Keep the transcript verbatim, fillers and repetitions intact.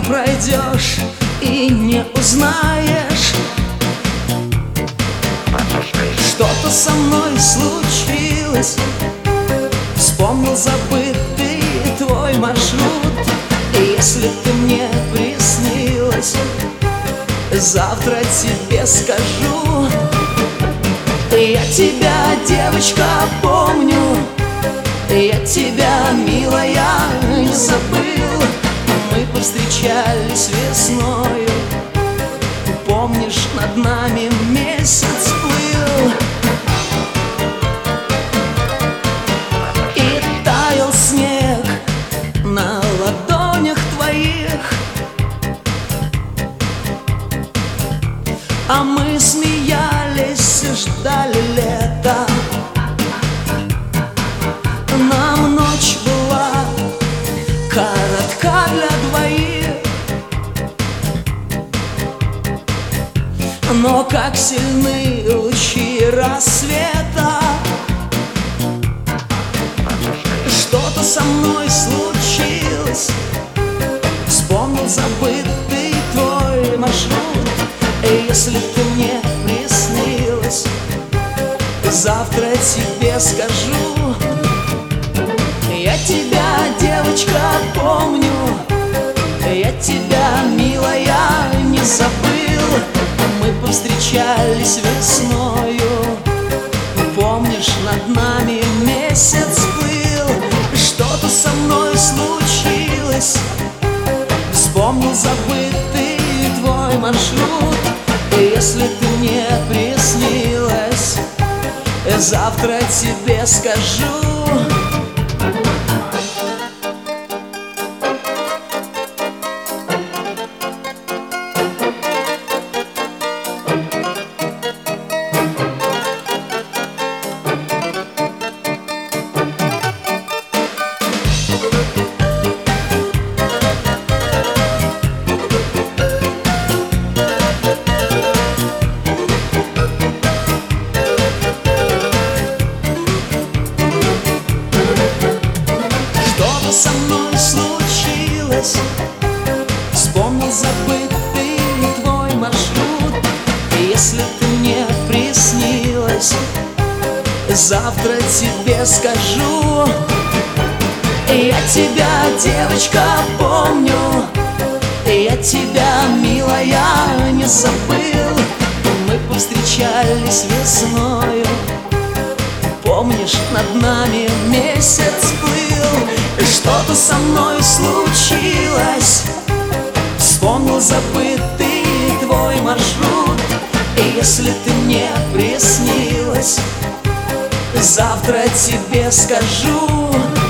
пройдешь и не узнаешь. Что-то со мной случилось, вспомнил забытый твой маршрут. И если ты мне приснилась, завтра тебе скажу. Я тебя, девочка, помню, я тебя, милая, не забыл. Мы повстречались весною, помнишь, над нами месяц плыл. И таял снег на ладонях твоих, а мы смеялись и ждали лета. Нам ночь была коротка для двоих, но как сильны лучи рассвета. Что-то со мной случилось, вспомнил забытый твой маршрут. И если ты мне приснилась, завтра тебе скажу. Я тебя, девочка, помню, я тебя, милая, не забыл. Мы повстречались весною, помнишь, над нами месяц плыл. Что-то со мной случилось, вспомнил забытый твой маршрут. И если ты мне приснилась, завтра тебе скажу. Со мной случилось, вспомнил забытый твой маршрут. И если ты мне приснилась, завтра тебе скажу. Я тебя, девочка, помню, я тебя, милая, не забыл. Мы повстречались весною, помнишь, над нами месяц плыл. Что-то со мной случилось, вспомнил забытый твой маршрут. И если ты мне приснилась, завтра тебе скажу.